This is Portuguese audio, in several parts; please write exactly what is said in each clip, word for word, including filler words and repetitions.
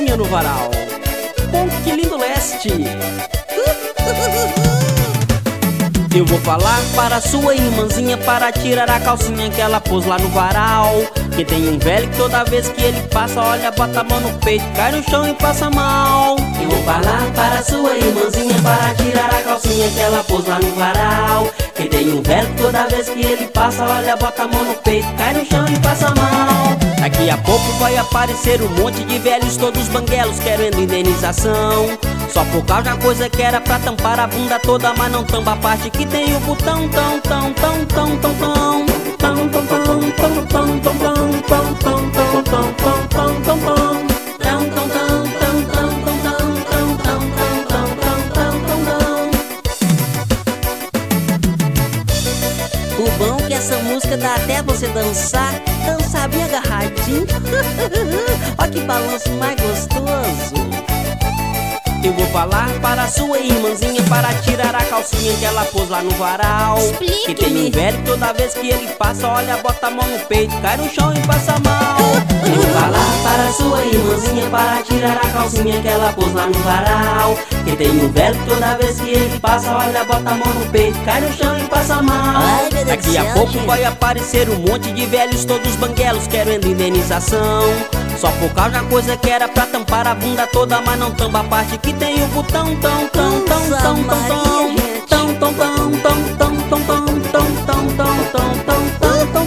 calcinha no varal. Bom, que lindo leste. Eu vou falar para sua irmãzinha para tirar a calcinha que ela pôs lá no varal. Que tem um velho que toda vez que ele passa, olha, bota a mão no peito, cai no chão e passa mal. Eu vou falar para sua irmãzinha para tirar a calcinha que ela pôs lá no varal. Que tem um velho que toda vez que ele passa, olha, bota a mão no peito, cai no chão e passa mal. Daqui a pouco vai aparecer um monte de velhos, todos banguelos, querendo indenização. Só por causa de uma coisa que era pra tampar a bunda toda, mas não tampa a parte que tem o botão tão, tão, tão, tão, tão, tão. Tão, tão, tão, tão, tão, tão, tão, tão, tão, tão, tão, tão, tão, tão, tão. O bom é que essa música dá até você dançar, dançar bem agarradinho. Olha que balanço mais gostoso. Eu vou falar para sua irmãzinha para tirar a calcinha que ela pôs lá no varal. Que tem um velho que toda vez que ele passa, olha, bota a mão no peito, cai no chão e passa mal. Eu vou falar para sua irmãzinha para tirar a calcinha que ela pôs lá no varal. Que tem um velho que toda vez que ele passa, olha, bota a mão no peito, cai no chão e passa mal. Daqui a pouco vai aparecer um monte de velhos, todos banguelos, querendo indenização. Só por causa de uma coisa que era pra tampar a bunda toda, mas não tampa a parte que tem o botão tão, tão, tão, tão, tão, tão, tão, tão, tão, tão, tão, tão, tão, tão,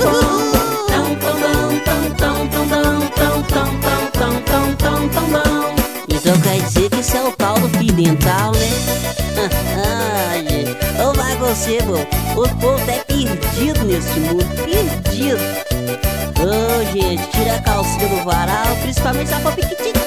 tão, tão. Então quer dizer que isso é o tal do fio dental, né? Ah, gente, ô vai você, pô. O povo tá perdido nesse mundo, perdido. Ô, gente, tira a calcinha do varal, principalmente se ela for pequitinha.